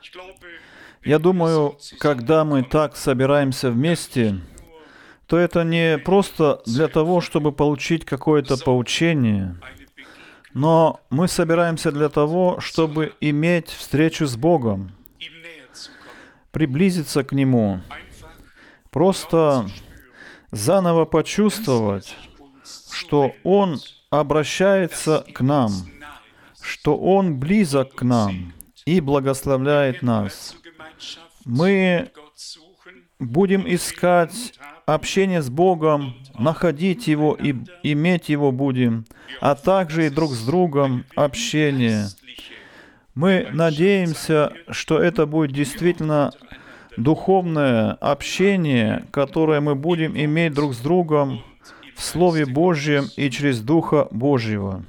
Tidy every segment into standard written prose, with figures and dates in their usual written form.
Я думаю, когда мы так собираемся вместе, то это не просто для того, чтобы получить какое-то поучение, но мы собираемся для того, чтобы иметь встречу с Богом, приблизиться к Нему, просто заново почувствовать, что Он обращается к нам, что Он близок к нам и благословляет нас. Мы будем искать общение с Богом, находить Его и иметь Его будем, а также и друг с другом общение. Мы надеемся, что это будет действительно духовное общение, которое мы будем иметь друг с другом в Слове Божьем и через Духа Божьего.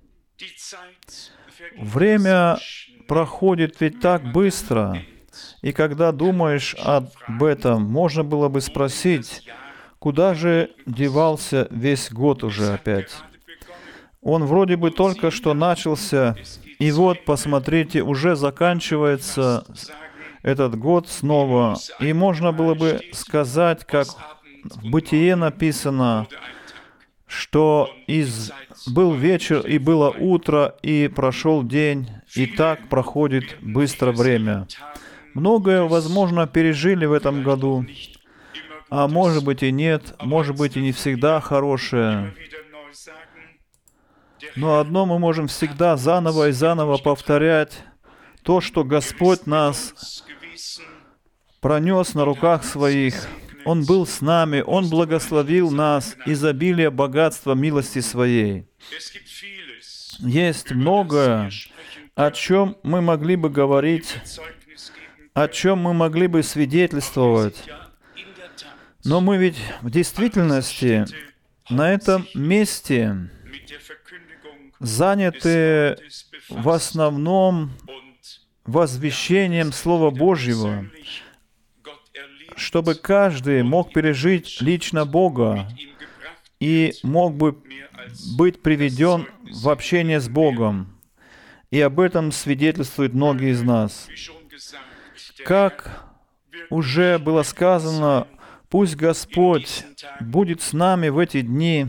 Время проходит ведь так быстро, и когда думаешь об этом, можно было бы спросить, куда же девался весь год уже опять? Он вроде бы только что начался, и вот, посмотрите, уже заканчивается этот год снова. И можно было бы сказать, как в Бытие написано, что был вечер, и было утро, и прошел день, и так проходит быстро время. Многое, возможно, пережили в этом году, а может быть и нет, может быть и не всегда хорошее. Но одно мы можем всегда заново и заново повторять, то, что Господь нас пронес на руках Своих. Он был с нами, Он благословил нас, изобилие богатства милости Своей. Есть многое, о чем мы могли бы говорить, о чем мы могли бы свидетельствовать. Но мы ведь в действительности на этом месте заняты в основном возвещением Слова Божьего, чтобы каждый мог пережить лично Бога и мог бы быть приведен в общение с Богом. И об этом свидетельствуют многие из нас. Как уже было сказано, пусть Господь будет с нами в эти дни.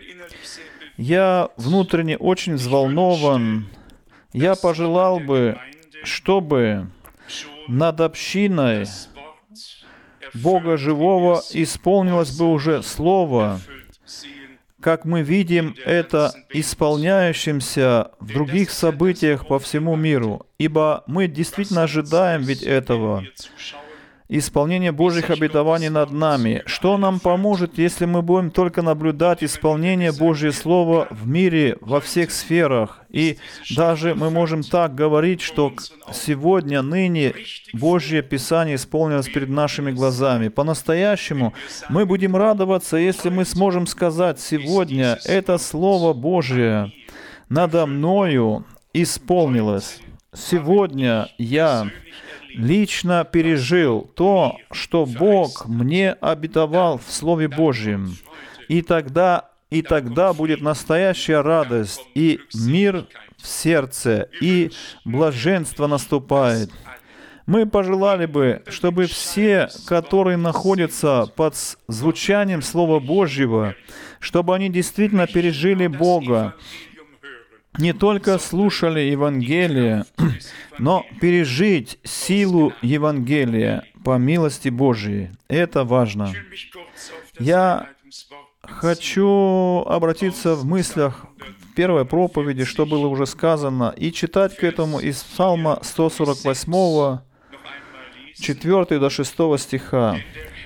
Я внутренне очень взволнован. Я пожелал бы, чтобы над общиной Бога Живого исполнилось бы уже Слово, как мы видим это исполняющимся в других событиях по всему миру. Ибо мы действительно ожидаем ведь этого. Исполнение Божьих обетований над нами. Что нам поможет, если мы будем только наблюдать исполнение Божьего Слова в мире во всех сферах? И даже мы можем так говорить, что сегодня, ныне Божье Писание исполнилось перед нашими глазами. По-настоящему мы будем радоваться, если мы сможем сказать: сегодня это Слово Божие надо мною исполнилось. Сегодня я лично пережил то, что Бог мне обетовал в Слове Божьем. И тогда будет настоящая радость, и мир в сердце, и блаженство наступает. Мы пожелали бы, чтобы все, которые находятся под звучанием Слова Божьего, чтобы они действительно пережили Бога, не только слушали Евангелие, но пережить силу Евангелия по милости Божией. Это важно. Я хочу обратиться в мыслях к первой проповеди, что было уже сказано, и читать к этому из Псалма 148, 4 до 6 стиха.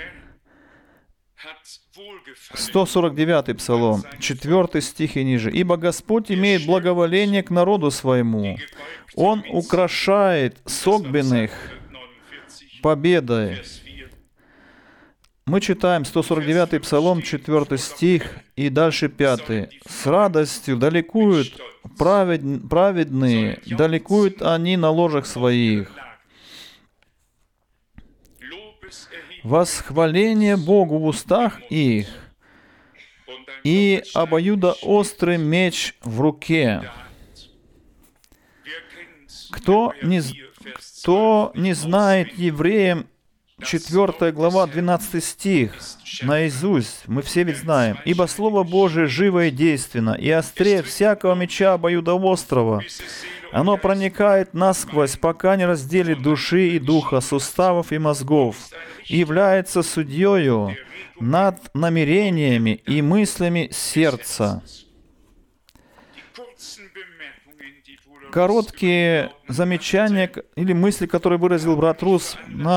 149 Псалом, 4 стих и ниже. «Ибо Господь имеет благоволение к народу своему. Он украшает согбенных победой». Мы читаем 149 Псалом, 4 стих и дальше 5. «С радостью далекуют праведные, далекуют они на ложах своих. Восхваление Богу в устах их, и обоюдоострый меч в руке». Кто Кто не знает Евреям 4 глава, 12 стих, наизусть, мы все ведь знаем. «Ибо Слово Божие живо и действенно, и острее всякого меча обоюдоострого. Оно проникает насквозь, пока не разделит души и духа, суставов и мозгов, и является судьею над намерениями и мыслями сердца». Короткие замечания или мысли, которые выразил брат Рус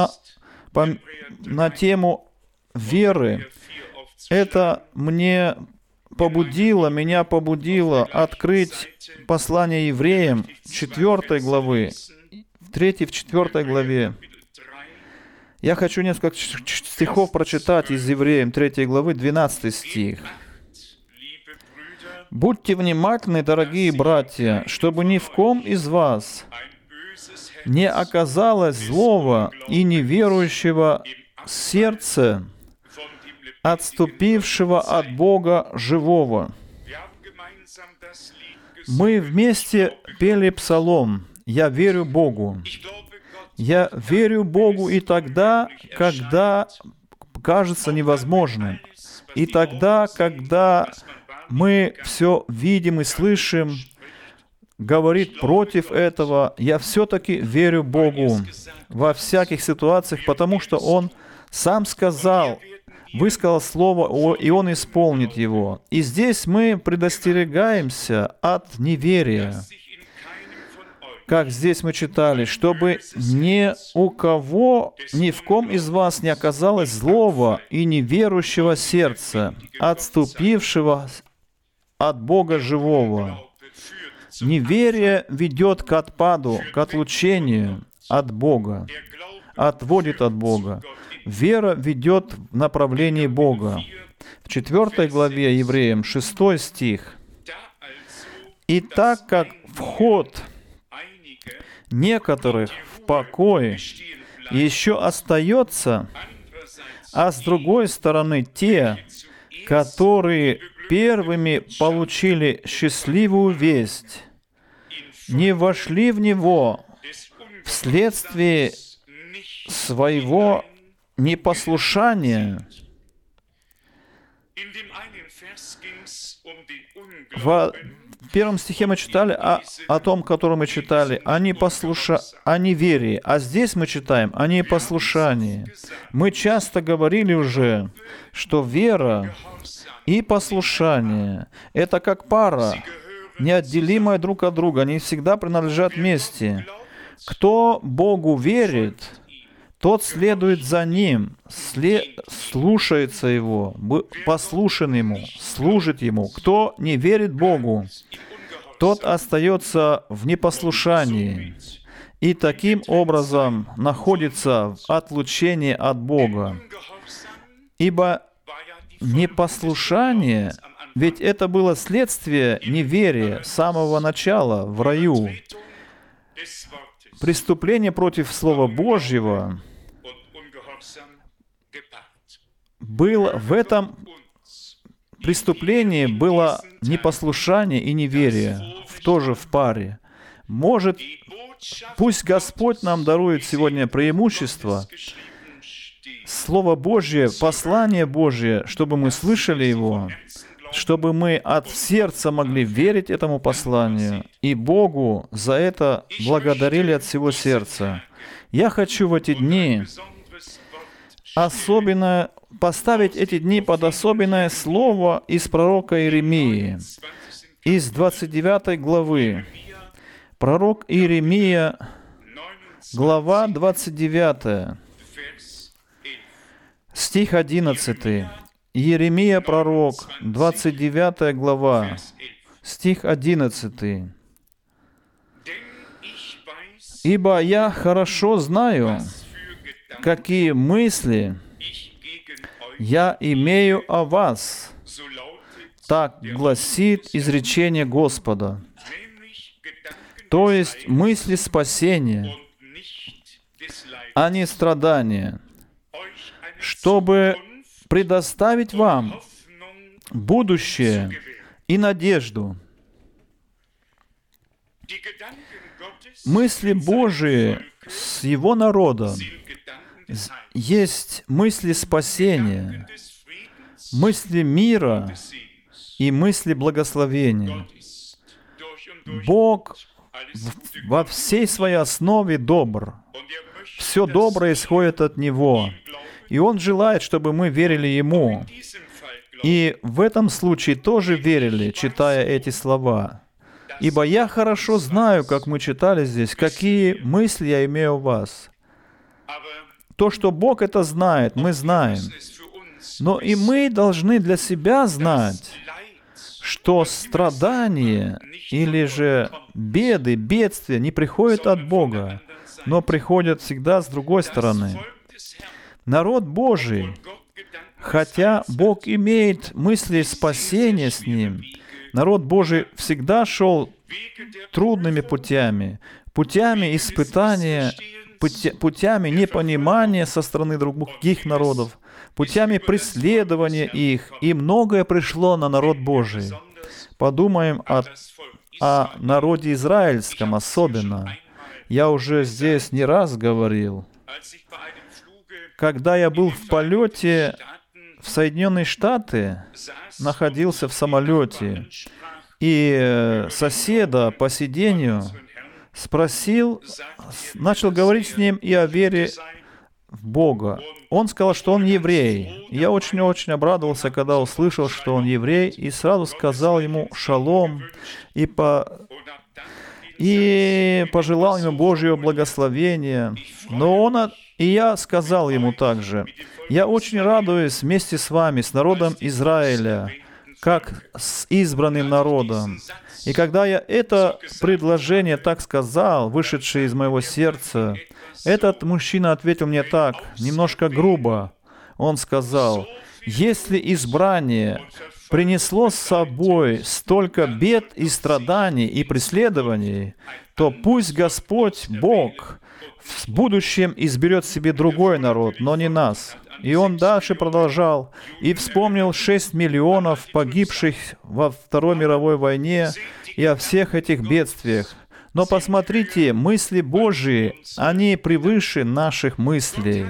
на тему веры, это меня побудило открыть послание евреям 4 главы, 3-4 главе. Я хочу несколько стихов прочитать из Евреям 3 главы, 12 стих. «Будьте внимательны, дорогие братья, чтобы ни в ком из вас не оказалось злого и неверующего сердца, отступившего от Бога живого». Мы вместе пели псалом «Я верю Богу». Я верю Богу и тогда, когда кажется невозможным, и тогда, когда мы все видим и слышим, говорит против этого, я все-таки верю Богу во всяких ситуациях, потому что Он сам сказал, высказал слово, и Он исполнит его. И здесь мы предостерегаемся от неверия. Как здесь мы читали, чтобы ни в ком из вас не оказалось злого и неверующего сердца, отступившего от Бога живого. Неверие ведет к отпаду, к отлучению от Бога, отводит от Бога. Вера ведет в направлении Бога. В 4 главе Евреям, 6 стих. «И так как вход некоторых в покой еще остается, а с другой стороны те, которые первыми получили счастливую весть, не вошли в него вследствие своего непослушания». В первом стихе мы читали о том, который мы читали, о неверии, а здесь мы читаем о непослушании. Мы часто говорили уже, что вера и послушание — это как пара, неотделимая друг от друга, они всегда принадлежат вместе. Кто Богу верит, тот следует за Ним, слушается Его, послушен Ему, служит Ему. Кто не верит Богу, тот остается в непослушании и таким образом находится в отлучении от Бога. Ибо непослушание, ведь это было следствие неверия с самого начала в раю. Преступление против Слова Божьего было в этом преступлении было непослушание и неверие, тоже в паре. Может, пусть Господь нам дарует сегодня преимущество, Слово Божье, послание Божье, чтобы мы слышали его, чтобы мы от сердца могли верить этому посланию, и Богу за это благодарили от всего сердца. Я хочу в эти дни особенно поставить эти дни под особенное слово из пророка Иеремии, из 29 главы. Пророк Иеремия, глава 29, стих 11. Иеремия, пророк, 29 глава, стих 11. «Ибо я хорошо знаю, какие мысли я имею о вас, так гласит изречение Господа». То есть мысли спасения, а не страдания, чтобы предоставить вам будущее и надежду. мысли Божии с Его народом есть мысли спасения, мысли мира и мысли благословения. Бог во всей своей основе добр. Все доброе исходит от Него. И Он желает, чтобы мы верили Ему. И в этом случае тоже верили, читая эти слова. «Ибо я хорошо знаю», как мы читали здесь, «какие мысли я имею о вас». То, что Бог это знает, мы знаем. Но и мы должны для себя знать, что страдания или же беды, бедствия не приходят от Бога, но приходят всегда с другой стороны. Народ Божий, хотя Бог имеет мысли спасения с ним, народ Божий всегда шел трудными путями, путями испытания, путями непонимания со стороны других народов, путями преследования их, и многое пришло на народ Божий. Подумаем о народе израильском особенно. Я уже здесь не раз говорил. Когда я был в полете в Соединенные Штаты, находился в самолете, и соседа по сидению спросил, начал говорить с ним и о вере в Бога. Он сказал, что он еврей. Я очень-очень обрадовался, когда услышал, что он еврей, и сразу сказал ему шалом, и пожелал ему Божьего благословения. И я сказал ему также, я очень радуюсь вместе с вами, с народом Израиля, как с избранным народом. И когда я это предложение так сказал, вышедшее из моего сердца, этот мужчина ответил мне так, немножко грубо. Он сказал, если избрание принесло с собой столько бед и страданий и преследований, то пусть Господь, Бог, в будущем изберет себе другой народ, но не нас. И он дальше продолжал и вспомнил 6 миллионов погибших во Второй мировой войне и о всех этих бедствиях. Но посмотрите, мысли Божьи, они превыше наших мыслей.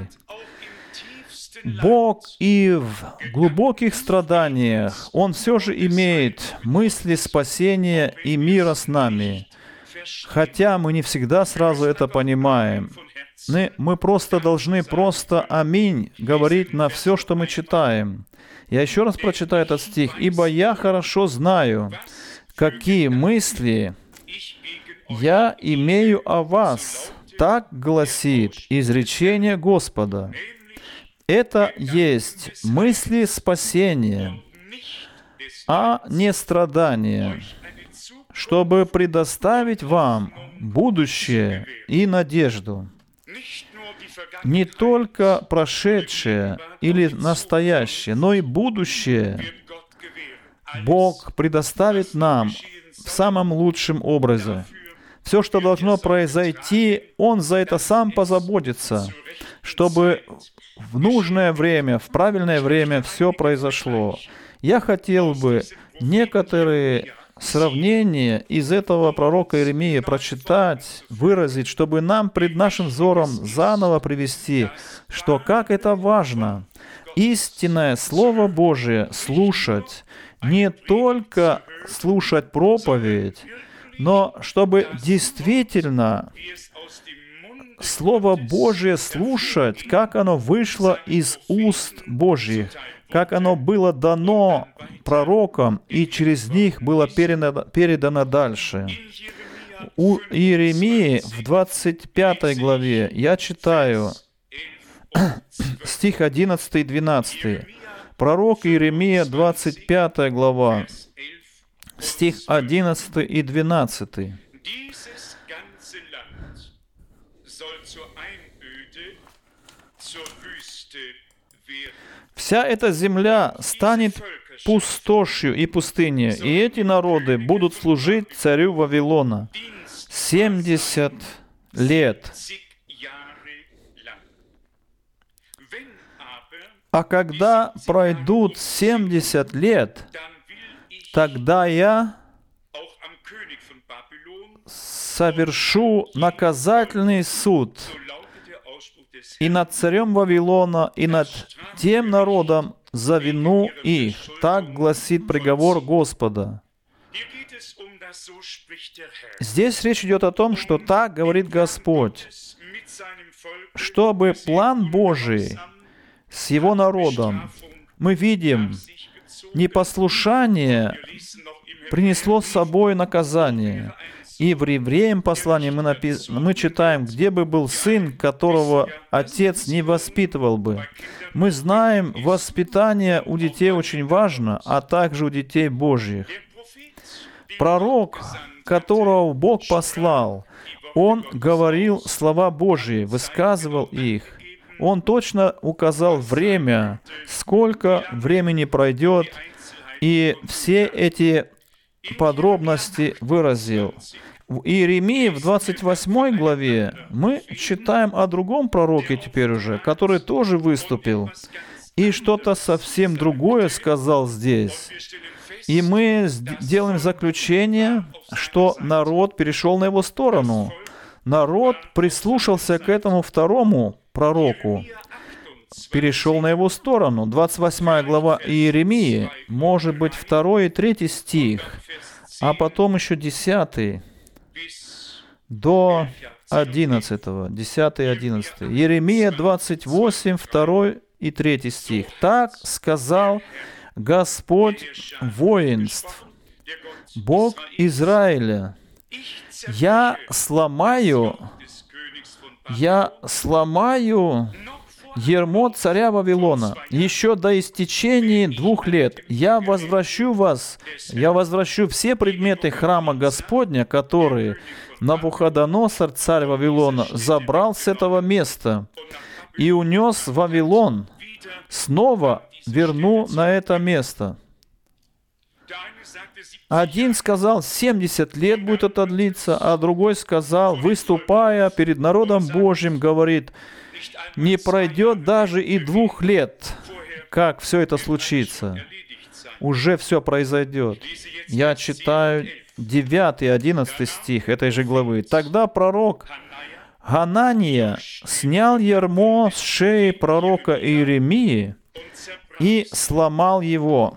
Бог и в глубоких страданиях, Он все же имеет мысли спасения и мира с нами. Хотя мы не всегда сразу это понимаем. Мы просто должны аминь говорить на все, что мы читаем. Я еще раз прочитаю этот стих. «Ибо я хорошо знаю, какие мысли я имею о вас», так гласит изречение Господа. Это есть мысли спасения, а не страдания, чтобы предоставить вам будущее и надежду. Не только прошедшее или настоящее, но и будущее Бог предоставит нам в самом лучшем образе. Все, что должно произойти, Он за это сам позаботится, чтобы в нужное время, в правильное время все произошло. Я хотел бы некоторые сравнения из этого пророка Иеремии прочитать, выразить, чтобы нам пред нашим взором заново привести, что как это важно истинное Слово Божие слушать, не только слушать проповедь, но чтобы действительно Слово Божие слушать, как оно вышло из уст Божьих, как оно было дано пророкам, и через них было передано дальше. У Иеремии в 25 главе я читаю стих 11 и 12. Пророк Иеремия, 25 глава, стих 11 и 12. «Вся эта земля станет пустошью и пустыней, и эти народы будут служить царю Вавилона 70 лет. А когда пройдут 70 лет, тогда я совершу наказательный суд и над царем Вавилона, и над тем народом за вину их. Так гласит приговор Господа. Здесь речь идет о том, что так говорит Господь, чтобы план Божий с Его народом, мы видим, непослушание принесло с собой наказание. И в Евреям послании мы читаем, где бы был сын, которого отец не воспитывал бы. Мы знаем, воспитание у детей очень важно, а также у детей Божьих. Пророк, которого Бог послал, он говорил слова Божьи, высказывал их. Он точно указал время, сколько времени пройдет, и все эти подробности выразил. В Иеремии в 28 главе мы читаем о другом пророке теперь уже, который тоже выступил и что-то совсем другое сказал здесь. И мы делаем заключение, что народ перешел на его сторону. Народ прислушался к этому второму пророку, перешел на его сторону. 28 глава Иеремии, может быть, 2 и 3 стих, а потом еще 10 до 11, 10 и 11. Иеремия 28, 2 и 3 стих. «Так сказал Господь воинств, Бог Израиля, я сломаю ярмо царя Вавилона. Еще до истечения 2 лет я возвращу все предметы храма Господня, которые Навуходоносор, царь Вавилона, забрал с этого места и унес в Вавилон. Снова верну на это место». Один сказал, 70 лет будет это длиться, а другой сказал, выступая перед народом Божьим, говорит, не пройдет даже и 2 лет, как все это случится. Уже все произойдет. Я читаю 9 и 11 стих этой же главы. «Тогда пророк Ханания снял ярмо с шеи пророка Иеремии и сломал его.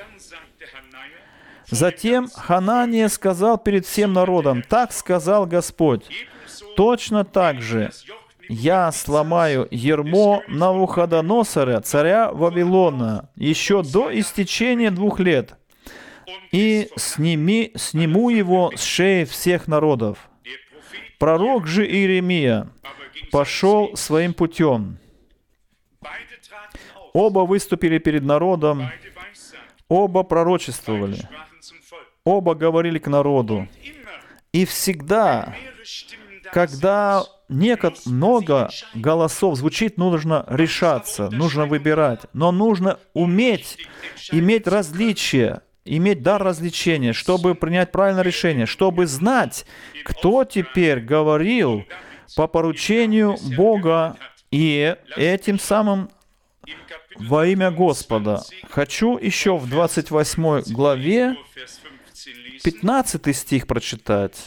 Затем Ханания сказал перед всем народом, так сказал Господь, точно так же я сломаю ярмо Навуходоносора, царя Вавилона, еще до истечения 2 лет, и сниму его с шеи всех народов. Пророк же Иеремия пошел своим путем. Оба выступили перед народом, оба пророчествовали, оба говорили к народу. И всегда, когда много голосов звучит, нужно решаться, нужно выбирать. Но нужно уметь иметь различия, иметь дар развлечения, чтобы принять правильное решение, чтобы знать, кто теперь говорил по поручению Бога и этим самым во имя Господа. Хочу еще в 28 главе 15 стих прочитать.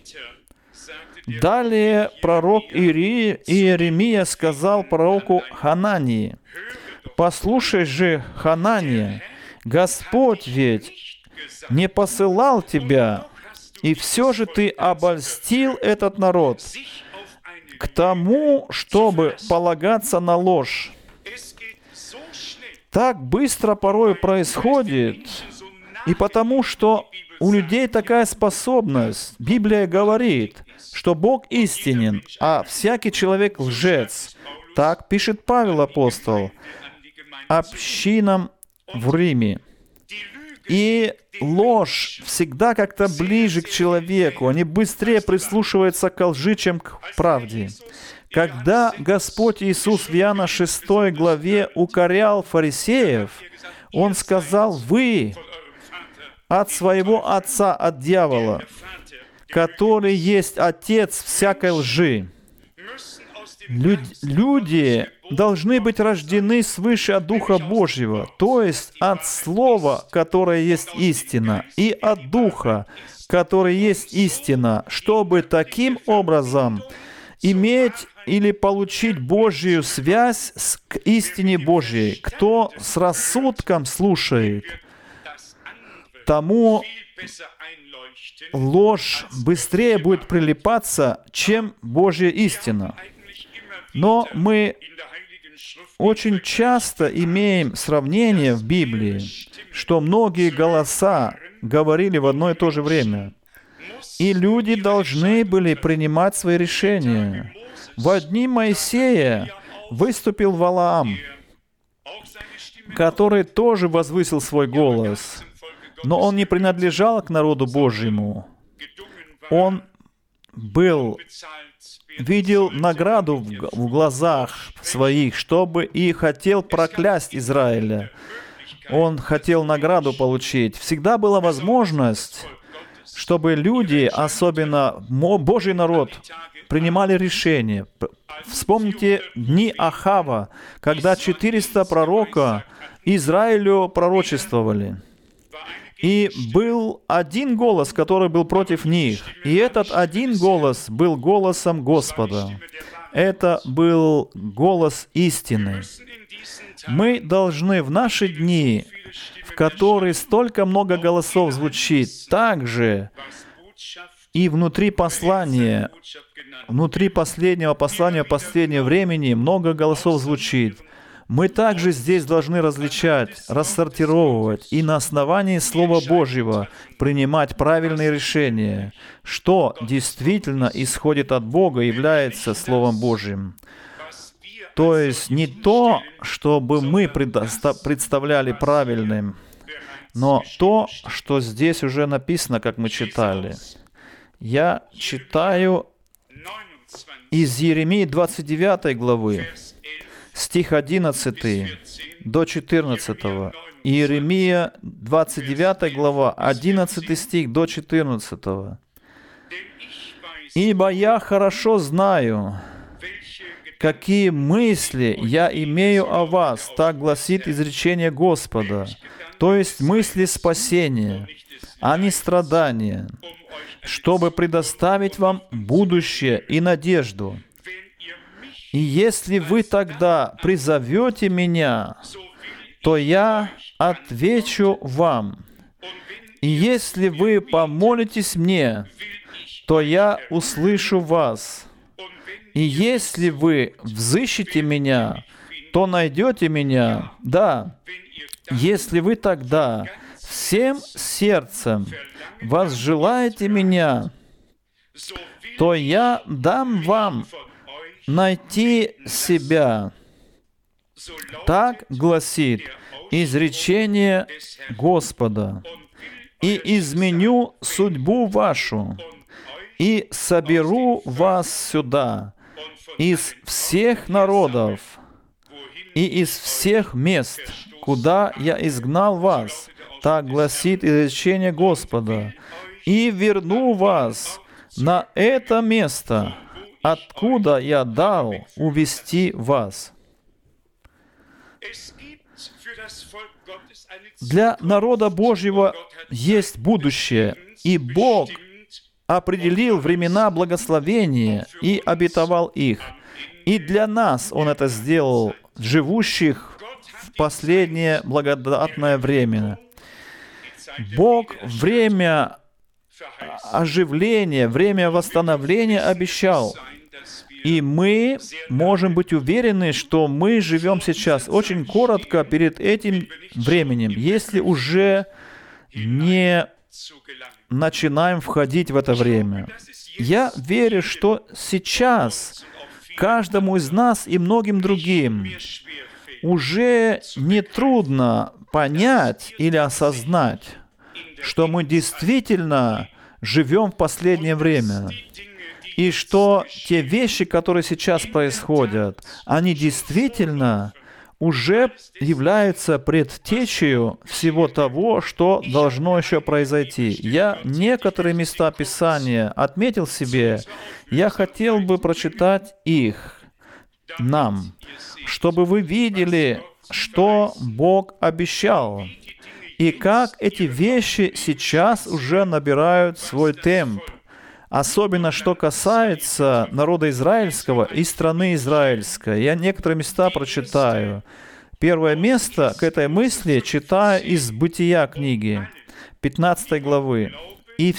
Далее пророк Иеремия сказал пророку Ханании, «Послушай же, Ханания, Господь ведь не посылал тебя, и все же ты обольстил этот народ к тому, чтобы полагаться на ложь». Так быстро порой происходит, и потому что у людей такая способность. Библия говорит, что Бог истинен, а всякий человек лжец. Так пишет Павел апостол общинам в Риме. И ложь всегда как-то ближе к человеку. Они быстрее прислушиваются к лжи, чем к правде. Когда Господь Иисус в Иоанна 6 главе укорял фарисеев, Он сказал, «Вы от своего отца, от дьявола, который есть отец всякой лжи». Люди должны быть рождены свыше от Духа Божьего, то есть от Слова, которое есть истина, и от Духа, который есть истина, чтобы таким образом иметь или получить Божью связь к истине Божьей. Кто с рассудком слушает, тому ложь быстрее будет прилипаться, чем Божья истина. Но мы очень часто имеем сравнение в Библии, что многие голоса говорили в одно и то же время. И люди должны были принимать свои решения. В дни Моисея выступил Валаам, который тоже возвысил свой голос, но он не принадлежал к народу Божьему. Он видел награду в глазах своих, чтобы и хотел проклясть Израиля. Он хотел награду получить. Всегда была возможность, чтобы люди, особенно Божий народ, принимали решения. Вспомните дни Ахава, когда 400 пророка Израилю пророчествовали. И был один голос, который был против них. И этот один голос был голосом Господа. Это был голос истины. Мы должны в наши дни, в которые столько много голосов звучит, также и внутри послания, внутри последнего послания, последнего времени много голосов звучит. Мы также здесь должны различать, рассортировывать и на основании Слова Божьего принимать правильные решения, что действительно исходит от Бога и является Словом Божьим. То есть не то, чтобы мы представляли правильным, но то, что здесь уже написано, как мы читали. Я читаю из Иеремии 29 главы, стих 11 до 14. Иеремия 29 глава, 11 стих до 14. «Ибо я хорошо знаю, какие мысли я имею о вас, так гласит изречение Господа, то есть мысли спасения, а не страдания, чтобы предоставить вам будущее и надежду. И если вы тогда призовете меня, то я отвечу вам. И если вы помолитесь мне, то я услышу вас. И если вы взыщете меня, то найдете меня. Да, если вы тогда всем сердцем возжелаете меня, то я дам вам найти себя. Так гласит изречение Господа. И изменю судьбу вашу, и соберу вас сюда из всех народов и из всех мест, куда я изгнал вас. Так гласит изречение Господа. И верну вас на это место, откуда я дал увести вас». Для народа Божьего есть будущее, и Бог определил времена благословения и обетовал их. И для нас Он это сделал, живущих в последнее благодатное время. Бог время оживления, время восстановления обещал. И мы можем быть уверены, что мы живем сейчас очень коротко перед этим временем, если уже не начинаем входить в это время. Я верю, что сейчас каждому из нас и многим другим уже нетрудно понять или осознать, что мы действительно живем в последнее время. И что те вещи, которые сейчас происходят, они действительно уже являются предтечей всего того, что должно еще произойти. Я некоторые места Писания отметил себе. Я хотел бы прочитать их, нам, чтобы вы видели, что Бог обещал, и как эти вещи сейчас уже набирают свой темп. Особенно, что касается народа израильского и страны израильской. Я некоторые места прочитаю. Первое место к этой мысли читаю из Бытия книги, 15 главы. «И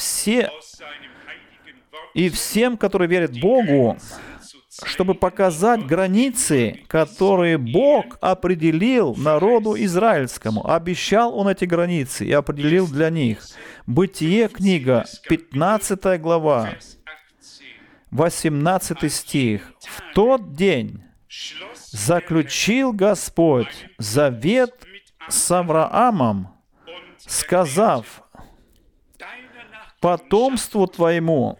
всем, которые верят Богу, чтобы показать границы, которые Бог определил народу израильскому». Обещал Он эти границы и определил для них. Бытие, книга, 15 глава, 18 стих. «В тот день заключил Господь завет с Авраамом, сказав: потомству твоему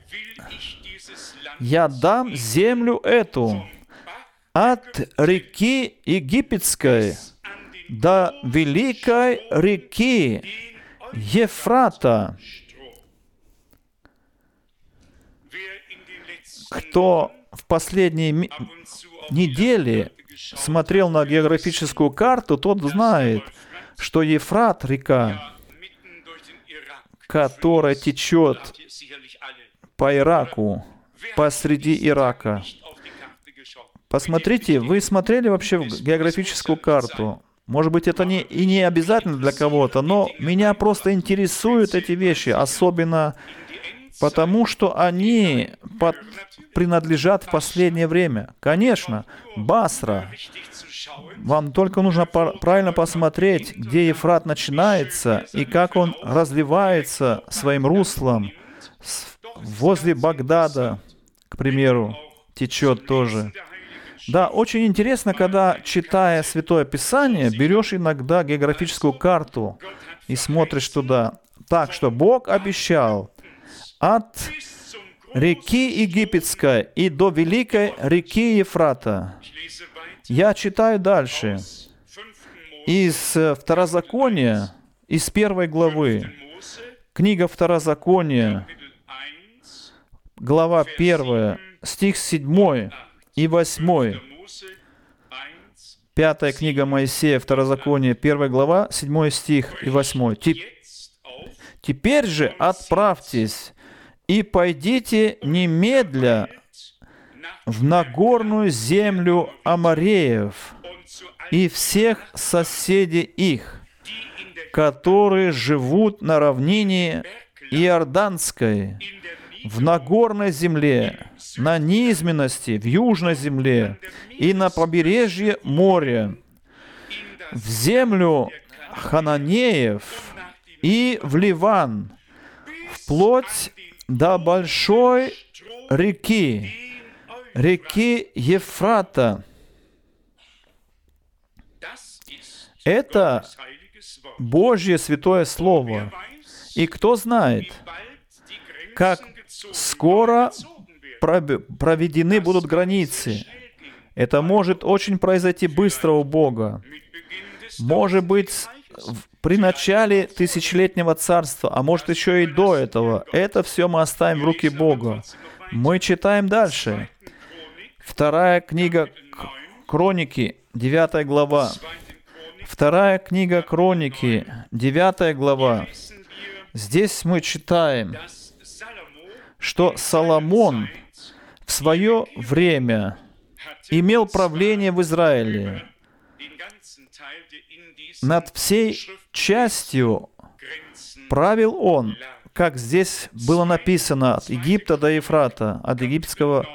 я дам землю эту от реки Египетской до великой реки Ефрата». Кто в последние недели смотрел на географическую карту, тот знает, что Ефрат — река, которая течет по Ираку, посреди Ирака. Посмотрите, вы смотрели вообще в географическую карту? Может быть, это и не обязательно для кого-то, но меня просто интересуют эти вещи, особенно потому, что они принадлежат в последнее время. Конечно, Басра. Вам только нужно правильно посмотреть, где Ефрат начинается и как он разливается своим руслом. Возле Багдада, к примеру, течет тоже. Да, очень интересно, когда, читая Святое Писание, берешь иногда географическую карту и смотришь туда. Так что Бог обещал от реки Египетской и до великой реки Ефрата. Я читаю дальше. Из Второзакония, из 1 главы. Книга Второзакония, глава 1, стих 7 и 8. 5 книга Моисея, Второзаконие, 1 глава, 7 стих и 8. «Теперь же отправьтесь и пойдите немедля в Нагорную землю Амореев и всех соседей их, которые живут на равнине Иорданской, в Нагорной земле, на низменности, в Южной земле и на побережье моря, в землю Хананеев и в Ливан, вплоть до большой реки Ефрата». Это Божье Святое Слово. И кто знает, как скоро проведены будут границы. Это может очень произойти быстро у Бога. Может быть, при начале тысячелетнего царства, а может еще и до этого. Это все мы оставим в руки Бога. Мы читаем дальше. 2 книга Хроники, 9 глава. 2 книга Хроники, 9 глава. Здесь мы читаем, что Соломон в свое время имел правление в Израиле. Над всей частью правил он, как здесь было написано, от Египта до Ефрата, от египетского.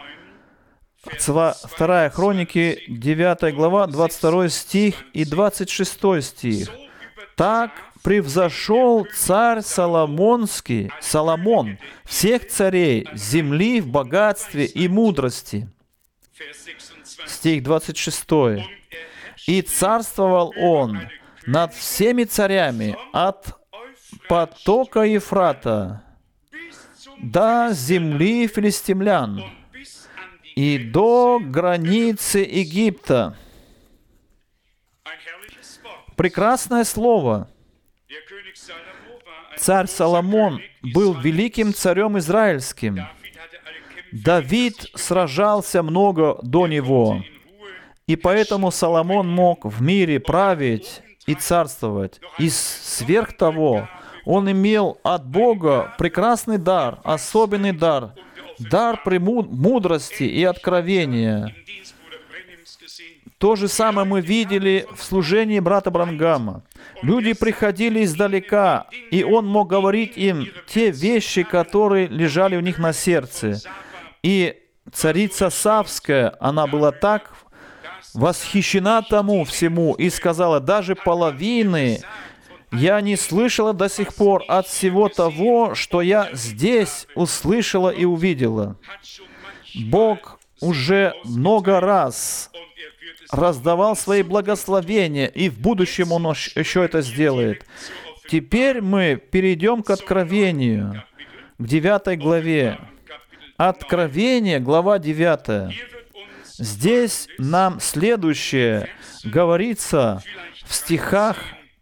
2 Хроники, 9 глава, 22 стих и 26 стих. «Так превзошел царь Соломон, всех царей земли в богатстве и мудрости». Стих 26. «И царствовал он над всеми царями от потока Ефрата до земли филистимлян и до границы Египта». Прекрасное слово. Царь Соломон был великим царем израильским. Давид сражался много до него. И поэтому Соломон мог в мире править и царствовать. И сверх того, он имел от Бога прекрасный дар, особенный дар, дар мудрости и откровения. То же самое мы видели в служении брата Бранхама. Люди приходили издалека, и он мог говорить им те вещи, которые лежали у них на сердце. И царица Савская, она была так восхищена тому всему и сказала: даже половины я не слышала до сих пор от всего того, что я здесь услышала и увидела. Бог уже много раз раздавал свои благословения, и в будущем Он еще это сделает. Теперь мы перейдем к Откровению, к 9 главе. Откровение, глава 9. Здесь нам следующее говорится в стихах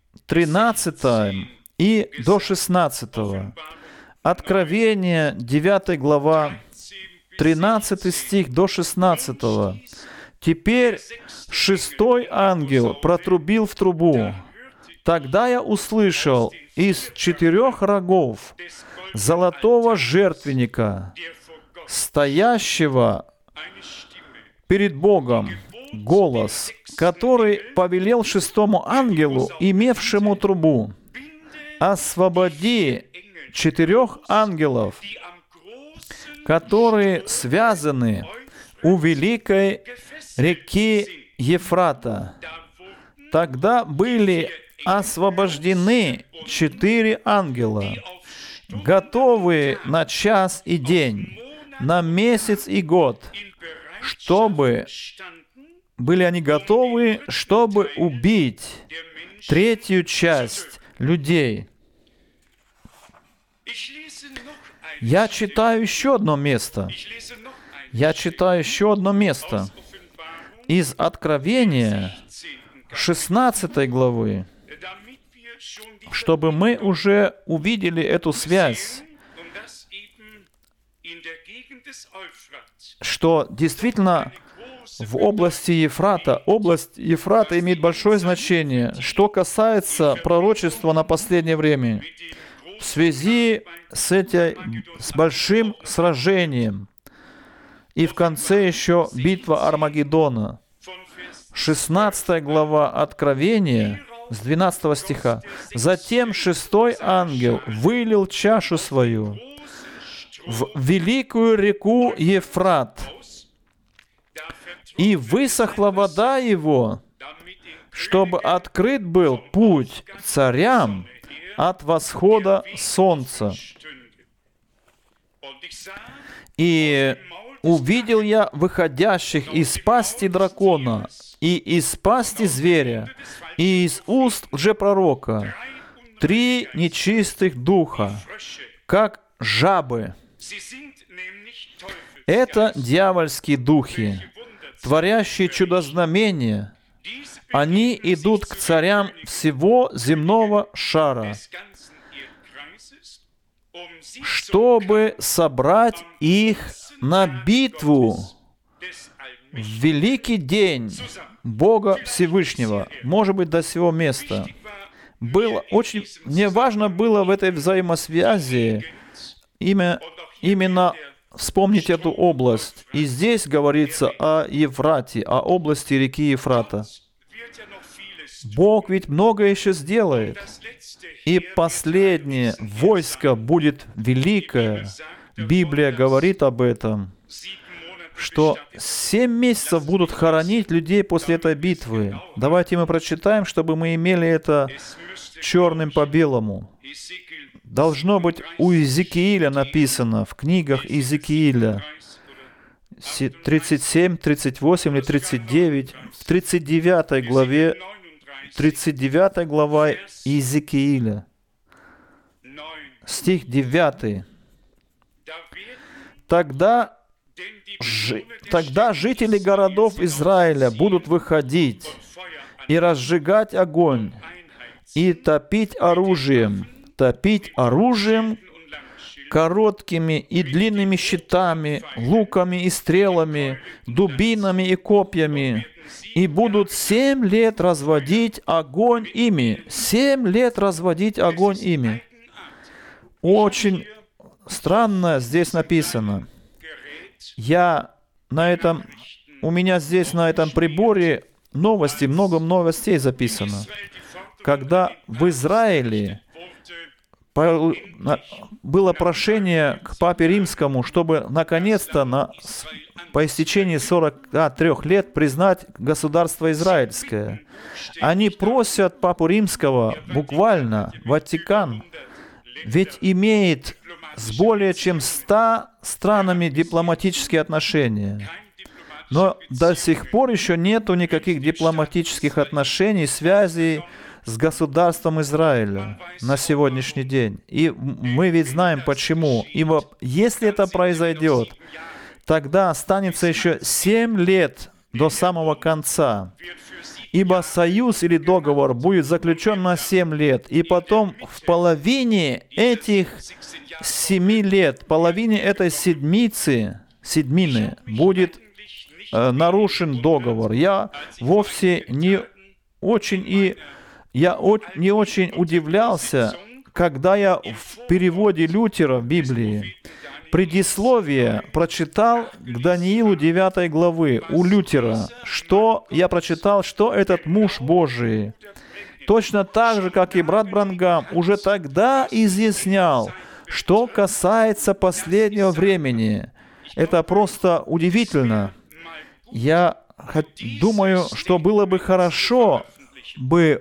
13 и до 16. Откровение, 9 глава, 13 стих до 16. «Теперь 6-й ангел протрубил в трубу. Тогда я услышал из 4 рогов золотого жертвенника, стоящего перед Богом, голос, который повелел 6-му ангелу, имевшему трубу: освободи 4 ангелов, которые связаны у великой реки Ефрата. Тогда были освобождены 4 ангела, готовые на час и день, на месяц и год, чтобы были они готовы, чтобы убить 3-ю часть людей». Я читаю еще одно место. Из Откровения 16 главы, чтобы мы уже увидели эту связь, что действительно в области Ефрата, область Ефрата имеет большое значение, что касается пророчества на последнее время, в связи с большим сражением. И в конце еще битва Армагеддона. 16 глава Откровения, с 12 стиха. «Затем 6-й ангел вылил чашу свою в великую реку Ефрат, и высохла вода его, чтобы открыт был путь царям от восхода солнца. И увидел я выходящих из пасти дракона, и из пасти зверя, и из уст лжепророка 3 нечистых духа, как жабы. Это дьявольские духи, творящие чудознамения. Они идут к царям всего земного шара, чтобы собрать их на битву в великий день Бога Всевышнего, может быть, до сего места. Мне важно было в этой взаимосвязи именно вспомнить эту область. И здесь говорится о Ефрате, о области реки Ефрата. Бог ведь многое еще сделает. И последнее войско будет великое. Библия говорит об этом, что 7 месяцев будут хоронить людей после этой битвы. Давайте мы прочитаем, чтобы мы имели это черным по белому. Должно быть у Иезекииля написано, в книгах Иезекииля, 37, 38 или 39, в 39 главе, 39 глава Иезекииля, стих 9. Тогда жители городов Израиля будут выходить и разжигать огонь, и топить оружием, короткими и длинными щитами, луками и стрелами, дубинами и копьями, и будут 7 лет разводить огонь ими. 7 лет разводить огонь ими. Очень странно здесь написано. У меня здесь на этом приборе новости, много новостей записано. Когда в Израиле было прошение к Папе Римскому, чтобы наконец-то по истечении 43 лет признать государство израильское. Они просят Папу Римского, буквально, Ватикан, ведь имеет с более чем 100 странами дипломатические отношения. Но до сих пор еще нету никаких дипломатических отношений, связей с государством Израиля на сегодняшний день. И мы ведь знаем почему. Ибо если это произойдет, тогда останется еще 7 лет до самого конца. Ибо союз или договор будет заключен на 7 лет. И потом в половине этих 7 лет, половине этой седмины будет нарушен договор. Я не очень удивлялся, когда я в переводе Лютера в Библии предисловие прочитал к Даниилу 9 главы у Лютера, что я прочитал, что этот муж Божий, точно так же, как и брат Бранхам, уже тогда изъяснял, что касается последнего времени. Это просто удивительно. Я думаю, что было бы хорошо бы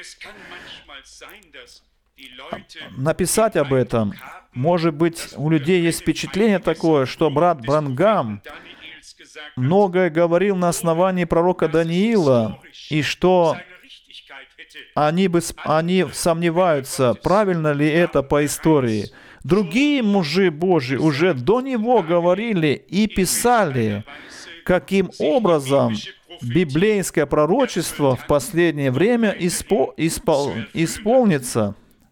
написать об этом. Может быть, у людей есть впечатление такое, что брат Бранхам многое говорил на основании пророка Даниила, и что они сомневаются, правильно ли это по истории. Другие мужи Божьи уже до него говорили и писали, каким образом библейское пророчество в последнее время исполнится.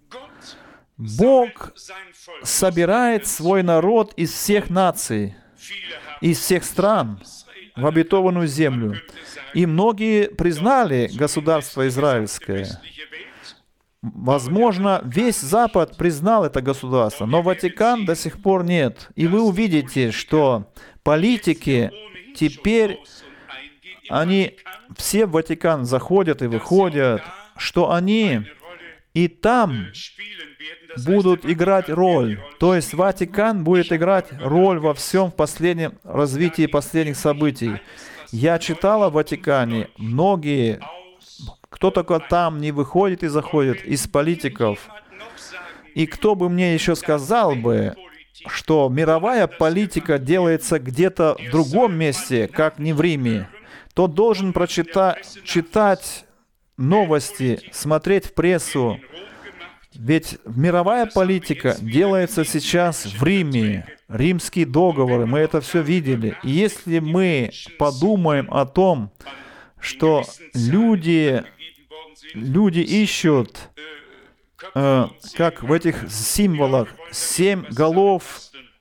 Бог собирает свой народ из всех наций, из всех стран в обетованную землю. И многие признали государство израильское. Возможно, весь Запад признал это государство, но Ватикан до сих пор нет. И вы увидите, что политики теперь, они все в Ватикан заходят и выходят, что они и там будут играть роль. То есть Ватикан будет играть роль во всем в последнем развитии последних событий. Я читал о Ватикане. Многие, кто только там не выходит и заходит из политиков. И кто бы мне еще сказал бы, что мировая политика делается где-то в другом месте, как не в Риме, тот должен читать новости, смотреть в прессу. Ведь мировая политика делается сейчас в Риме. Римские договоры, мы это все видели. И если мы подумаем о том, что люди ищут, как в этих символах, 7 голов,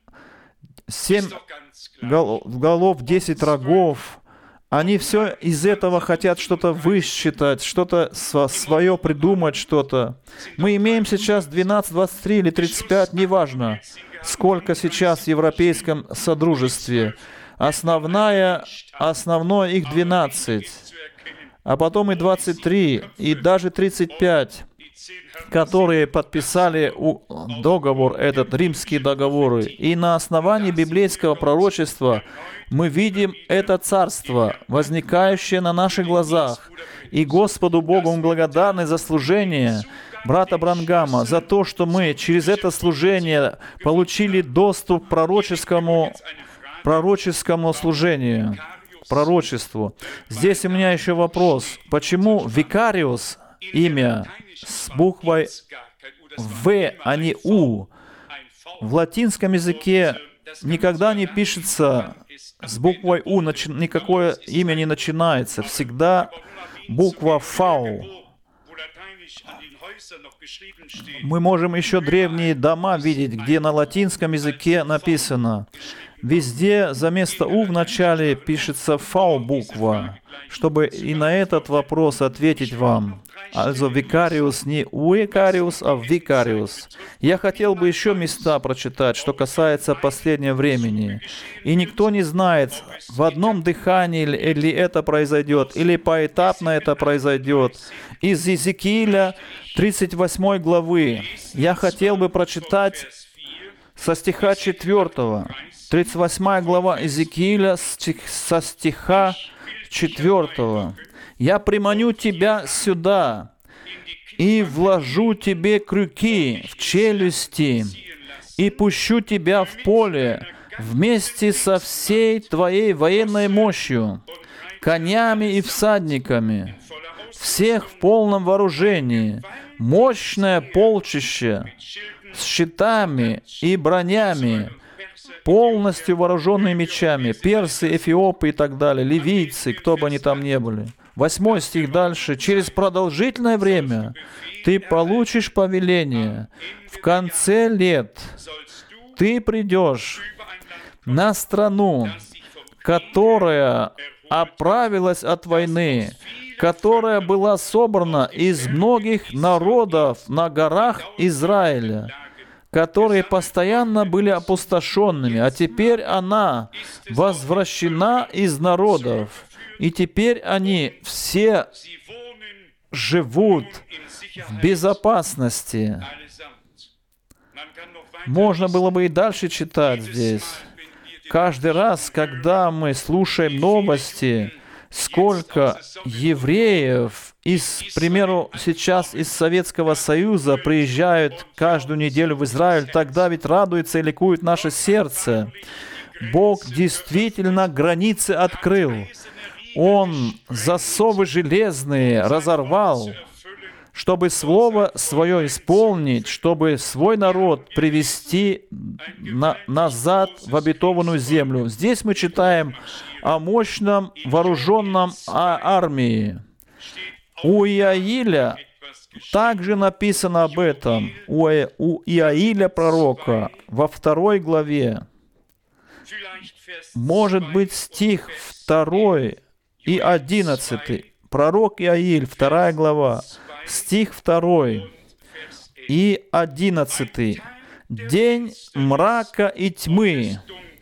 10 рогов, они все из этого хотят что-то высчитать, что-то свое придумать, что-то. Мы имеем сейчас 12, 23 или 35, неважно, сколько сейчас в Европейском Содружестве. Основное их 12, а потом и 23, и даже 35, которые подписали договор, этот римские договоры. И на основании библейского пророчества мы видим это царство, возникающее на наших глазах. И Господу Богу мы благодарны за служение брата Бранхама, за то, что мы через это служение получили доступ к пророческому служению, пророчеству. Здесь у меня еще вопрос. Почему викариус, имя с буквой В, а не У, в латинском языке никогда не пишется с буквой У, никакое имя не начинается. Всегда буква Фау. Мы можем еще древние дома видеть, где на латинском языке написано. Везде за место «у» в начале пишется «v» буква, чтобы и на этот вопрос ответить вам. Also Vicarius не Vicarius, а Vicarius. Я хотел бы еще места прочитать, что касается последнего времени. И никто не знает, в одном дыхании ли это произойдет, или поэтапно это произойдет. Из Иезекииля 38 главы я хотел бы прочитать со стиха 4. 38 глава Иезекииля со стиха 4. «Я приманю тебя сюда и вложу тебе крюки в челюсти и пущу тебя в поле вместе со всей твоей военной мощью, конями и всадниками, всех в полном вооружении, мощное полчище с щитами и бронями, полностью вооруженные мечами, персы, эфиопы и так далее, ливийцы, кто бы они там ни были». 8 стих дальше. «Через продолжительное время ты получишь повеление. В конце лет ты придешь на страну, которая оправилась от войны, которая была собрана из многих народов на горах Израиля, которые постоянно были опустошенными, а теперь она возвращена из народов, и теперь они все живут в безопасности». Можно было бы и дальше читать здесь. Каждый раз, когда мы слушаем новости, сколько евреев, к примеру, сейчас из Советского Союза приезжают каждую неделю в Израиль, тогда ведь радуется и ликует наше сердце. Бог действительно границы открыл. Он засовы железные разорвал, чтобы Слово Свое исполнить, чтобы свой народ привести назад в обетованную землю. Здесь мы читаем о мощном вооруженном армии. У Иаиля также написано об этом, у Иаиля пророка во 2 главе. Может быть, стих 2 и 11. Пророк Иаиль, 2 глава, стих 2 и 11. «День мрака и тьмы,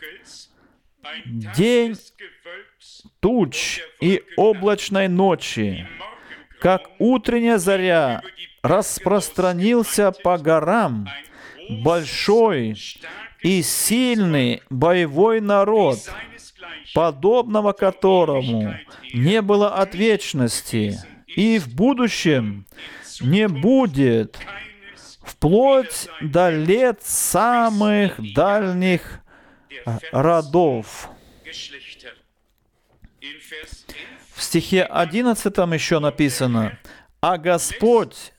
день туч и облачной ночи, как утренняя заря, распространился по горам большой и сильный боевой народ, подобного которому не было от вечности, и в будущем не будет, вплоть до лет самых дальних родов». В стихе 11 еще написано: «А Господь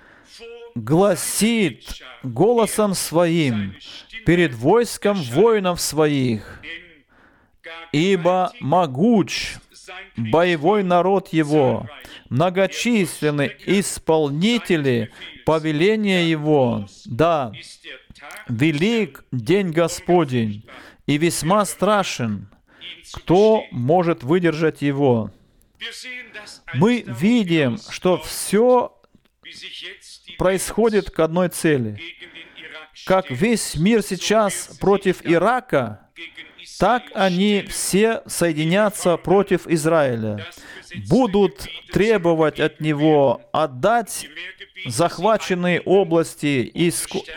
гласит голосом Своим перед войском воинов Своих, ибо могуч боевой народ Его, многочисленны исполнители повеления Его. Да, велик день Господень и весьма страшен. Кто может выдержать Его?» Мы видим, что все происходит к одной цели. Как весь мир сейчас против Ирака, так они все соединятся против Израиля. Будут требовать от него отдать захваченные области. И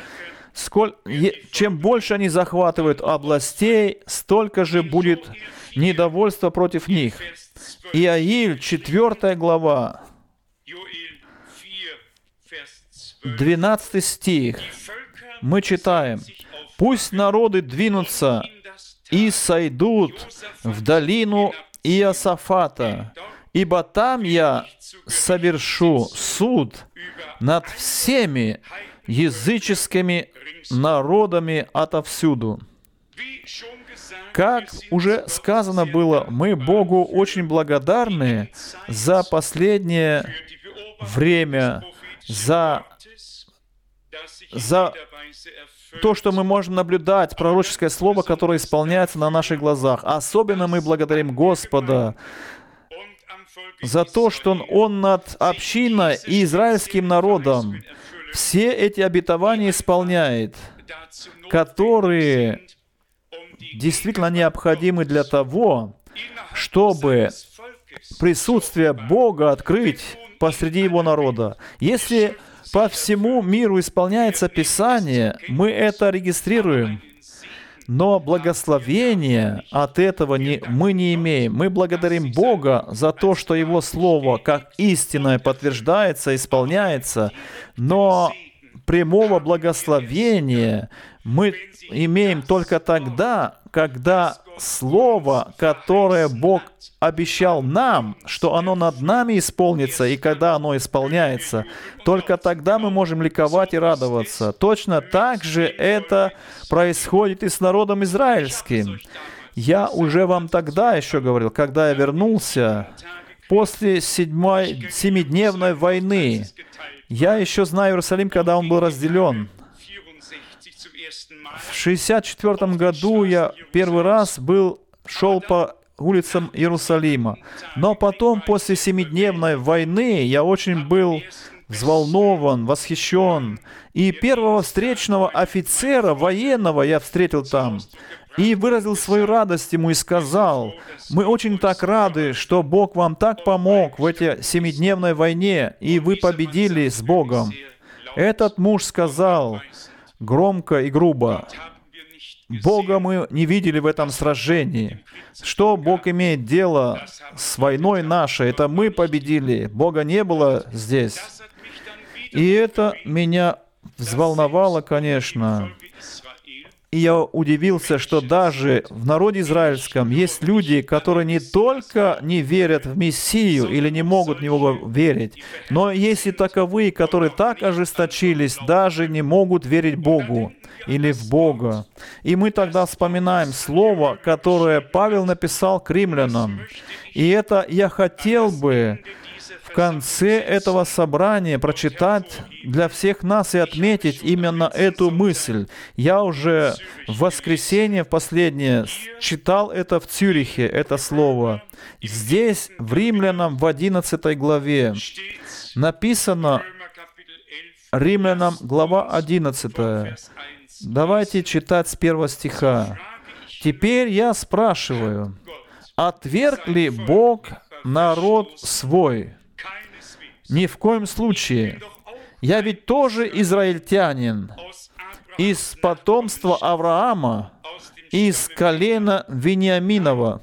чем больше они захватывают областей, столько же будет недовольства против них. Иаиль, 4 глава, 12 стих. Мы читаем: «Пусть народы двинутся и сойдут в долину Иосафата, ибо там я совершу суд над всеми языческими народами отовсюду». Как уже сказано было, мы Богу очень благодарны за последнее время, за то, что мы можем наблюдать, пророческое слово, которое исполняется на наших глазах. Особенно мы благодарим Господа за то, что Он над общиной и израильским народом все эти обетования исполняет, которые действительно необходимы для того, чтобы присутствие Бога открыть посреди Его народа. Если по всему миру исполняется Писание, мы это регистрируем, но благословения от этого мы не имеем. Мы благодарим Бога за то, что Его Слово как истинное подтверждается, исполняется, но прямого благословения мы имеем только тогда, когда Слово, которое Бог обещал нам, что оно над нами исполнится, и когда оно исполняется, только тогда мы можем ликовать и радоваться. Точно так же это происходит и с народом израильским. Я уже вам тогда еще говорил, когда я вернулся после семидневной войны. Я еще знаю Иерусалим, когда он был разделен. В 1964 году я первый раз шел по улицам Иерусалима. Но потом, после семидневной войны, я очень был взволнован, восхищен. И первого встречного офицера военного я встретил там. И выразил свою радость ему и сказал: «Мы очень так рады, что Бог вам так помог в этой семидневной войне, и вы победили с Богом». Этот муж сказал громко и грубо: «Бога мы не видели в этом сражении. Что Бог имеет дело с войной нашей? Это мы победили. Бога не было здесь». И это меня взволновало, конечно. И я удивился, что даже в народе израильском есть люди, которые не только не верят в Мессию или не могут в Него верить, но есть и таковые, которые так ожесточились, даже не могут верить Богу или в Бога. И мы тогда вспоминаем слово, которое Павел написал к римлянам. И это я хотел бы в конце этого собрания прочитать для всех нас и отметить именно эту мысль. Я уже в воскресенье, в последнее, читал это в Цюрихе, это слово. Здесь, в Римлянам, в 11 главе, написано, Римлянам, глава 11. Давайте читать с 1 стиха. «Теперь я спрашиваю, отверг ли Бог народ свой? Ни в коем случае. Я ведь тоже израильтянин, из потомства Авраама, из колена Вениаминова.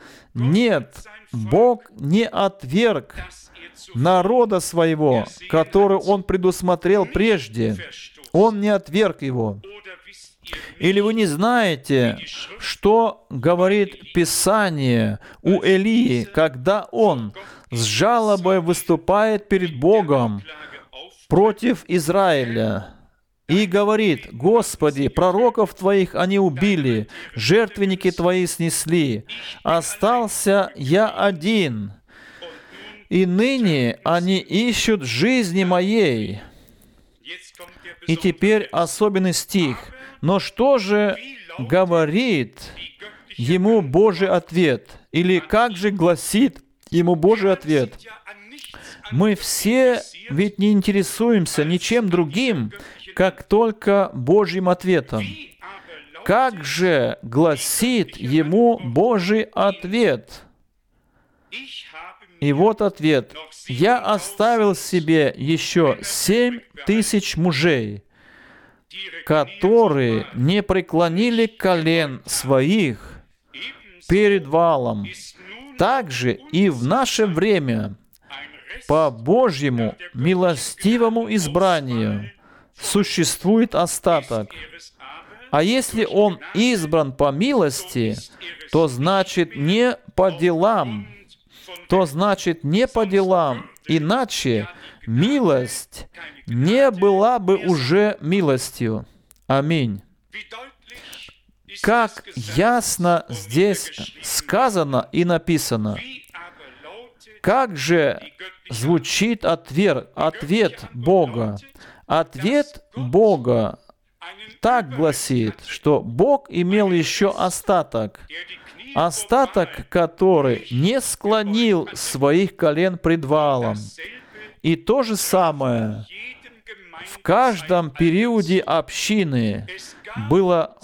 Нет, Бог не отверг народа своего, который Он предусмотрел прежде. Он не отверг его. Или вы не знаете, что говорит Писание у Илии, когда он с жалобой выступает перед Богом против Израиля и говорит: «Господи, пророков Твоих они убили, жертвенники Твои снесли, остался я один, и ныне они ищут жизни моей». И теперь особенный стих. Но что же говорит ему Божий ответ? Или как же гласит ему Божий ответ? Мы все ведь не интересуемся ничем другим, как только Божьим ответом. Как же гласит ему Божий ответ? И вот ответ. «Я оставил себе еще 7000 мужей, которые не преклонили колен своих перед Ваалом. Также и в наше время, по Божьему милостивому избранию, существует остаток. А если он избран по милости, то значит не по делам. Иначе милость не была бы уже милостью». Аминь. Как ясно здесь сказано и написано. Как же звучит ответ Бога? Ответ Бога так гласит, что Бог имел еще остаток, который не склонил своих колен пред Ваалом. И то же самое в каждом периоде общины было,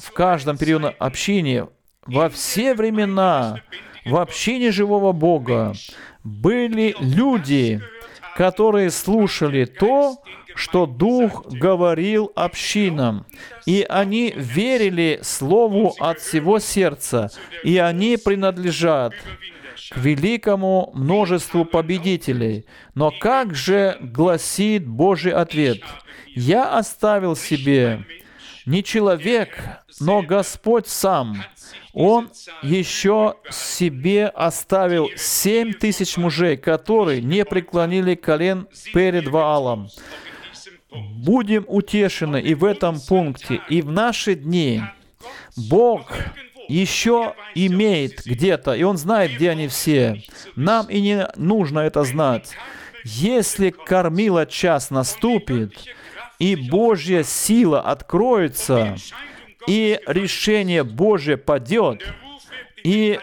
во все времена, в общине живого Бога были люди, которые слушали то, что Дух говорил общинам, и они верили Слову от всего сердца, и они принадлежат к великому множеству победителей. Но как же гласит Божий ответ? «Я оставил себе не человек, но Господь сам. Он еще себе оставил 7000 мужей, которые не преклонили колен перед Ваалом». Будем утешены и в этом пункте, и в наши дни. Бог еще имеет где-то, и Он знает, где они все. Нам и не нужно это знать. Если кормила час наступит, и Божья сила откроется, и решение Божье падет, и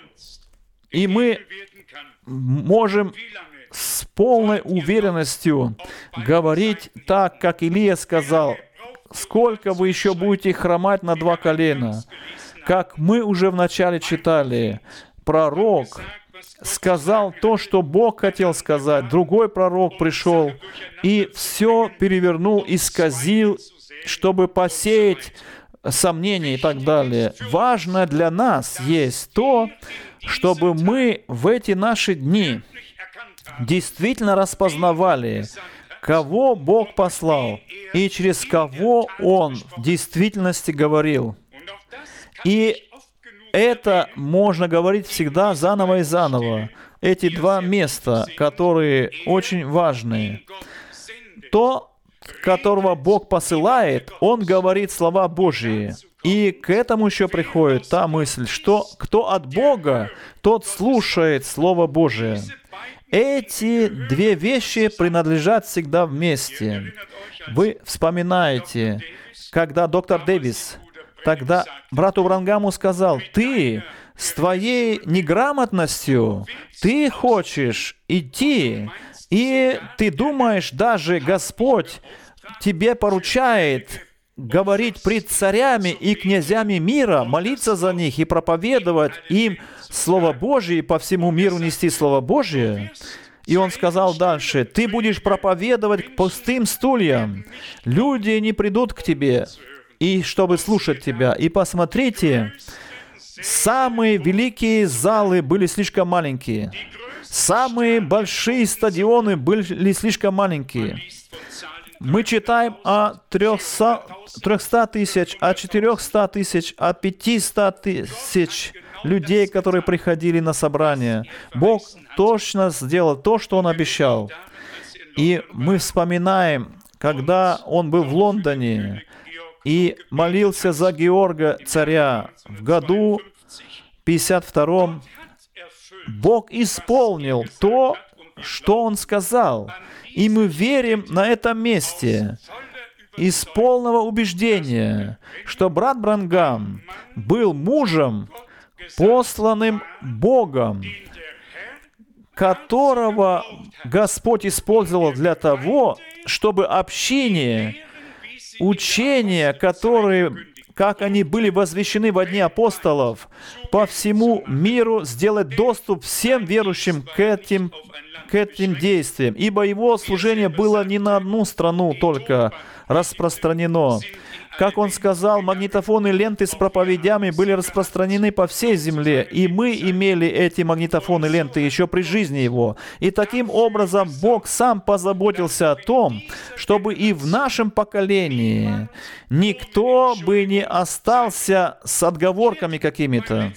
мы можем с полной уверенностью говорить так, как Илия сказал: «Сколько вы еще будете хромать на 2 колена?» Как мы уже вначале читали, пророк сказал то, что Бог хотел сказать. Другой пророк пришел и все перевернул, исказил, чтобы посеять сомнения и так далее. Важно для нас есть то, чтобы мы в эти наши дни действительно распознавали, кого Бог послал и через кого Он в действительности говорил. И это можно говорить всегда заново и заново. Эти 2 места, которые очень важные. То, которого Бог посылает, Он говорит слова Божьи. И к этому еще приходит та мысль, что кто от Бога, тот слушает Слово Божие. Эти 2 вещи принадлежат всегда вместе. Вы вспоминаете, когда доктор Дэвис тогда брату Бранхаму сказал: «Ты с твоей неграмотностью, ты хочешь идти, и ты думаешь, даже Господь тебе поручает говорить пред царями и князьями мира, молиться за них и проповедовать им Слово Божие, и по всему миру нести Слово Божие». И он сказал дальше: «Ты будешь проповедовать к пустым стульям. Люди не придут к тебе, и чтобы слушать тебя». И посмотрите, самые великие залы были слишком маленькие. Самые большие стадионы были слишком маленькие. Мы читаем о 300 тысяч, о 400 тысяч, о 500 тысяч людей, которые приходили на собрания. Бог точно сделал то, что Он обещал. И мы вспоминаем, когда Он был в Лондоне и молился за Георга царя в году 52-м, Бог исполнил то, что Он сказал. И мы верим на этом месте из полного убеждения, что брат Бранхам был мужем, посланным Богом, которого Господь использовал для того, чтобы общине, учения, которые, как они были возвещены во дни апостолов, по всему миру сделать доступ всем верующим к этим действиям. Ибо его служение было не на одну страну только распространено. Как он сказал, магнитофоны ленты с проповедями были распространены по всей земле, и мы имели эти магнитофоны ленты еще при жизни его. И таким образом Бог сам позаботился о том, чтобы и в нашем поколении никто бы не остался с отговорками какими-то.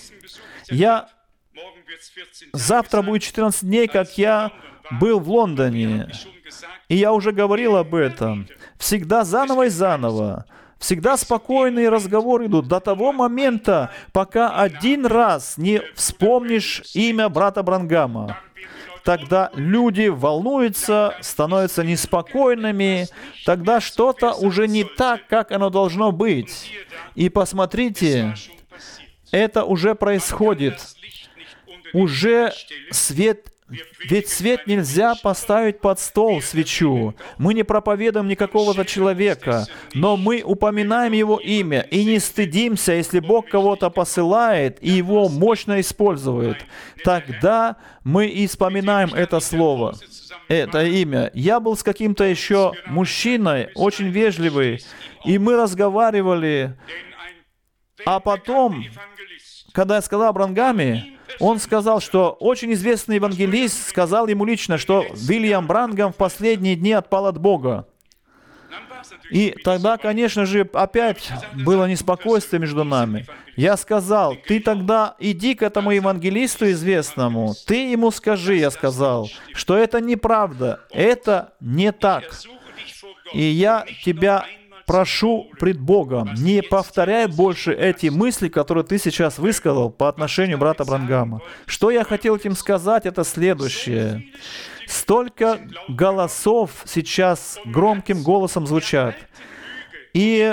Завтра будет 14 дней, как я был в Лондоне, и я уже говорил об этом. Всегда заново и заново. Всегда спокойные разговоры идут до того момента, пока один раз не вспомнишь имя брата Бранхама. тогда люди волнуются, становятся неспокойными, тогда что-то уже не так, как оно должно быть. И посмотрите, это уже происходит. Уже свет, ведь свет нельзя поставить под стол, свечу. Мы не проповедуем никакого-то человека, но мы упоминаем его имя и не стыдимся, если Бог кого-то посылает и его мощно использует. Тогда мы и вспоминаем это слово, это имя. Я был с каким-то еще мужчиной, очень вежливый, и мы разговаривали, а потом, когда я сказал о Брангаме, он сказал, что очень известный евангелист сказал ему лично, что Вильям Брангам в последние дни отпал от Бога. И тогда, конечно же, опять было неспокойствие между нами. Я сказал, ты тогда иди к этому евангелисту известному, ты ему скажи, я сказал, что это неправда, это не так. И я тебя прошу пред Богом, не повторяй больше эти мысли, которые ты сейчас высказал по отношению брата Брангама. Что я хотел этим сказать, это следующее. Столько голосов сейчас громким голосом звучат. И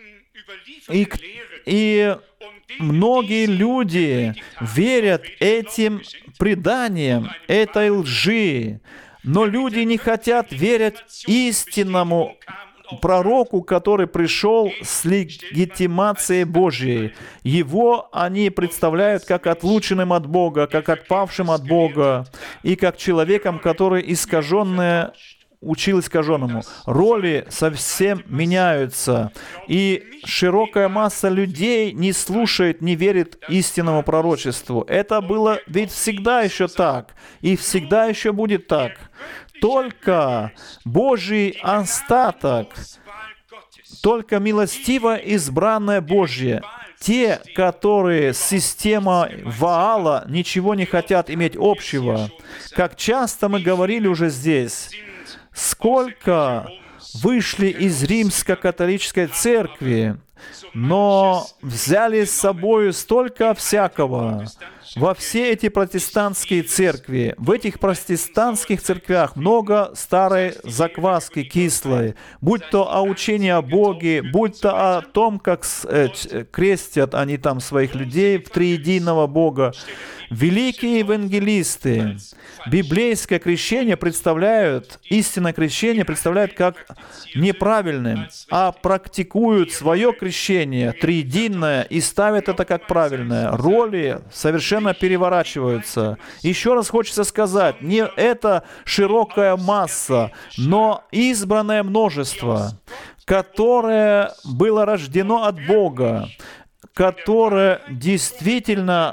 многие люди верят этим преданиям, этой лжи, но люди не хотят верить истинному пророку, который пришел с легитимацией Божьей. Его они представляют как отлученным от Бога, как отпавшим от Бога, и как человеком, который учил искаженному. Роли совсем меняются, и широкая масса людей не слушает, не верит истинному пророчеству. Это было ведь всегда еще так, и всегда еще будет так. Только Божий остаток, только милостиво избранное Божье, те, которые с системой Ваала ничего не хотят иметь общего. Как часто мы говорили уже здесь, сколько вышли из римско-католической церкви, но взяли с собой столько всякого во все эти протестантские церкви. В этих протестантских церквях много старой закваски кислой, будь то о учении о Боге, будь то о том, как крестят они там своих людей в триединого Бога. Великие евангелисты библейское крещение представляют, истинное крещение представляют как неправильным, а практикуют свое крещение, триединное, и ставят это как правильное. Роли совершенно переворачиваются. Еще раз хочется сказать, не это широкая масса, но избранное множество, которое было рождено от Бога, которое действительно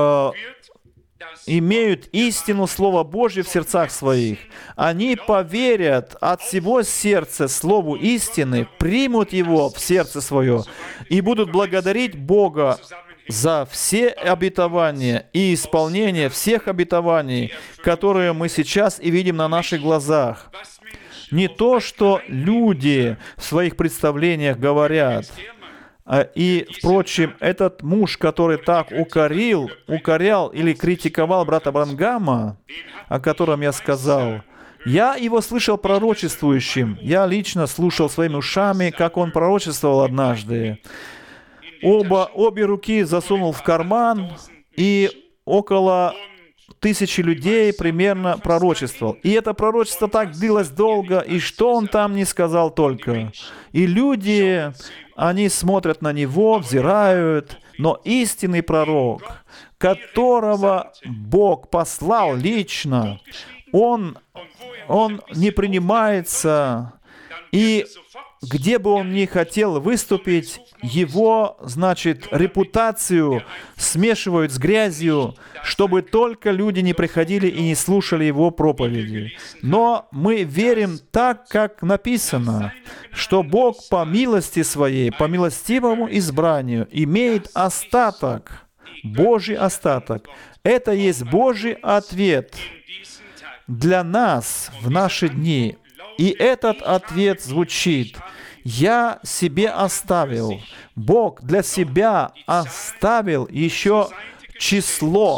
имеют истину Слова Божьего в сердцах своих. Они поверят от всего сердца Слову истины, примут его в сердце свое и будут благодарить Бога за все обетования и исполнение всех обетований, которые мы сейчас и видим на наших глазах. Не то, что люди в своих представлениях говорят. И, впрочем, этот муж, который так укорял или критиковал брата Брангама, о котором я сказал, я его слышал пророчествующим. Я лично слушал своими ушами, как он пророчествовал однажды. Обе руки засунул в карман, и около 1000 людей примерно пророчествовал. И это пророчество так длилось долго, и что он там не сказал только. И люди, они смотрят на него, взирают, но истинный пророк, которого Бог послал лично, он не принимается, и где бы он ни хотел выступить, его, репутацию смешивают с грязью, чтобы только люди не приходили и не слушали его проповеди. Но мы верим так, как написано, что Бог по милости своей, по милостивому избранию имеет остаток, Божий остаток. Это есть Божий ответ для нас в наши дни. И этот ответ звучит: «Я себе оставил». Бог для себя оставил еще число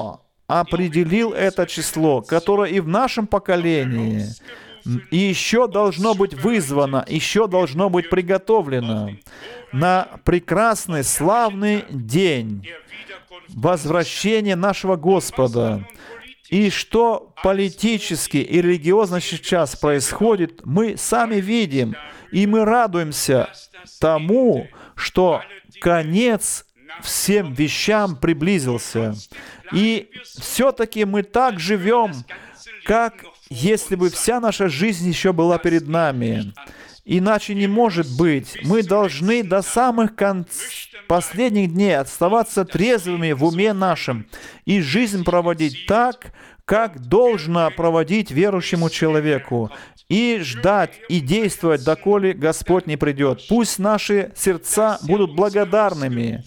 определил это число, которое и в нашем поколении, и еще должно быть вызвано, еще должно быть приготовлено на прекрасный, славный день возвращения нашего Господа. И что политически и религиозно сейчас происходит, мы сами видим, и мы радуемся тому, что конец всем вещам приблизился. И все-таки мы так живем, как если бы вся наша жизнь еще была перед нами. Иначе не может быть. Мы должны до самых последних дней оставаться трезвыми в уме нашем и жизнь проводить так, как должно проводить верующему человеку, и ждать, и действовать, доколе Господь не придет. Пусть наши сердца будут благодарными,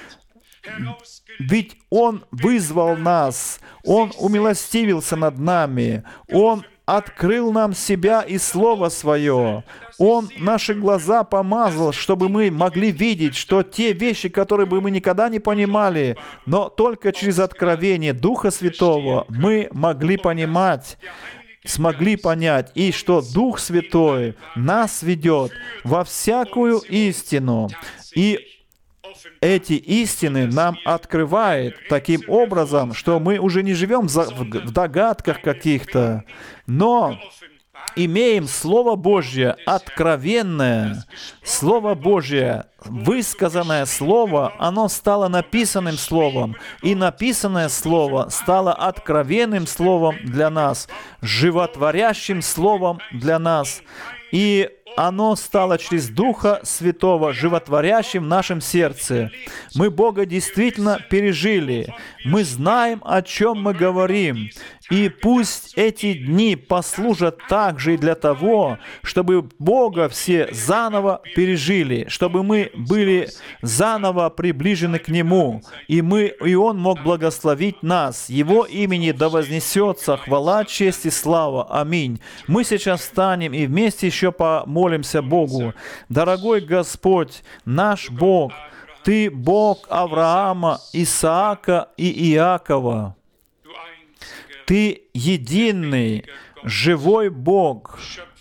ведь Он вызвал нас, Он умилостивился над нами, Он открыл нам себя и Слово Свое. Он наши глаза помазал, чтобы мы могли видеть, что те вещи, которые бы мы никогда не понимали, но только через откровение Духа Святого мы могли понимать, смогли понять, и что Дух Святой нас ведет во всякую истину. И эти истины нам открывает таким образом, что мы уже не живем в догадках каких-то, но имеем Слово Божье откровенное, Слово Божье, высказанное Слово, оно стало написанным Словом, и написанное Слово стало откровенным Словом для нас, животворящим Словом для нас, и оно стало через Духа Святого животворящим в нашем сердце. Мы Бога действительно пережили. Мы знаем, о чем мы говорим. И пусть эти дни послужат также и для того, чтобы Бога все заново пережили, чтобы мы были заново приближены к Нему, и Он мог благословить нас. Его имени да вознесется хвала, честь и слава. Аминь. Мы сейчас встанем и вместе еще помолимся Богу. Дорогой Господь, наш Бог, Ты Бог Авраама, Исаака и Иакова. Ты единый, живой Бог,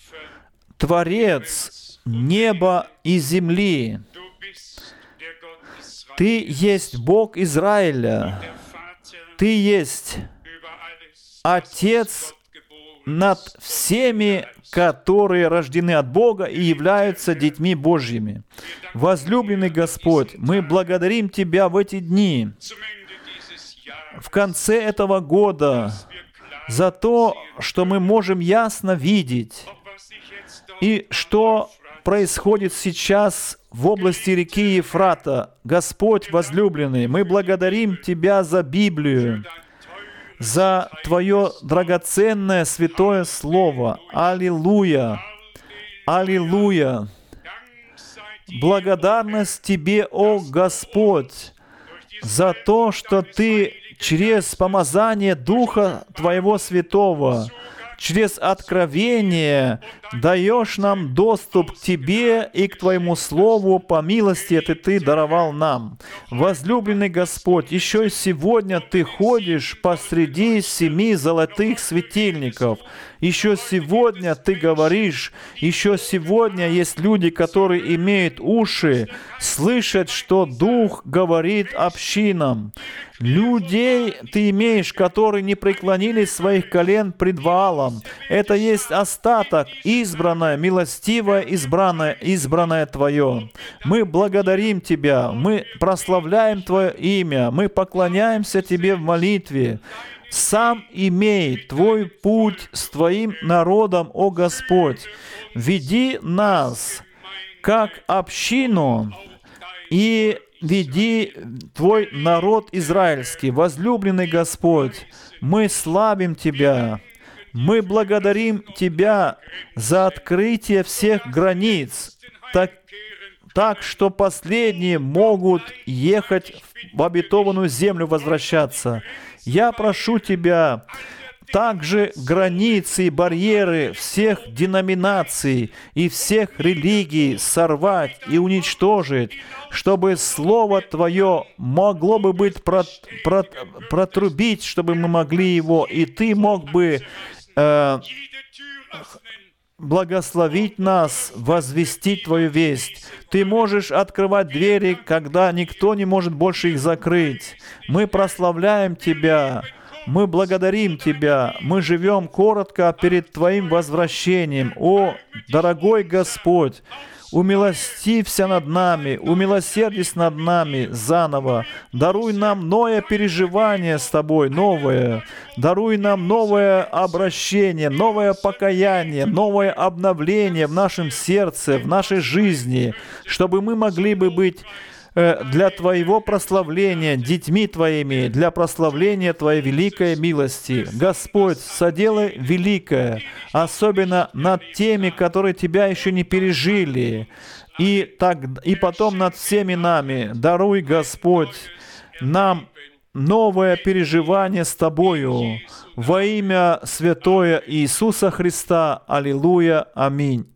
Творец неба и земли. Ты есть Бог Израиля. Ты есть Отец над всеми, которые рождены от Бога и являются детьми Божьими. Возлюбленный Господь, мы благодарим Тебя в эти дни, в конце этого года, за то, что мы можем ясно видеть, и что происходит сейчас в области реки Ефрата. Господь возлюбленный, мы благодарим Тебя за Библию, за Твое драгоценное святое Слово. Аллилуйя! Аллилуйя! Благодарность Тебе, о Господь, за то, что Ты через помазание Духа Твоего Святого, через откровение даешь нам доступ к Тебе и к Твоему Слову по милости, это Ты даровал нам. Возлюбленный Господь, еще и сегодня Ты ходишь посреди 7 золотых светильников. Еще сегодня Ты говоришь, еще сегодня есть люди, которые имеют уши, слышат, что Дух говорит общинам. Людей Ты имеешь, которые не преклонили своих колен пред Ваалом. Это есть остаток, избранное, милостивое, избранное Твое. Мы благодарим Тебя, мы прославляем Твое имя, мы поклоняемся Тебе в молитве. Сам имей Твой путь с Твоим народом, о Господь. Веди нас как общину и веди Твой народ израильский. Возлюбленный Господь, мы славим Тебя. Мы благодарим Тебя за открытие всех границ, так что последние могут ехать в обетованную землю, возвращаться. Я прошу Тебя, также границы и барьеры всех деноминаций и всех религий сорвать и уничтожить, чтобы Слово Твое могло бы быть протрубить, чтобы мы могли его, и Ты мог бы благословить нас, возвестить Твою весть. Ты можешь открывать двери, когда никто не может больше их закрыть. Мы прославляем Тебя, мы благодарим Тебя, мы живем коротко перед Твоим возвращением. О, дорогой Господь, умилостивься над нами, умилосердись над нами заново. Даруй нам новое переживание с Тобой, новое. Даруй нам новое обращение, новое покаяние, новое обновление в нашем сердце, в нашей жизни, чтобы мы могли бы быть для Твоего прославления, детьми Твоими, для прославления Твоей великой милости. Господь, соделай великое, особенно над теми, которые Тебя еще не пережили, и потом над всеми нами. Даруй, Господь, нам новое переживание с Тобою во имя святое Иисуса Христа. Аллилуйя. Аминь.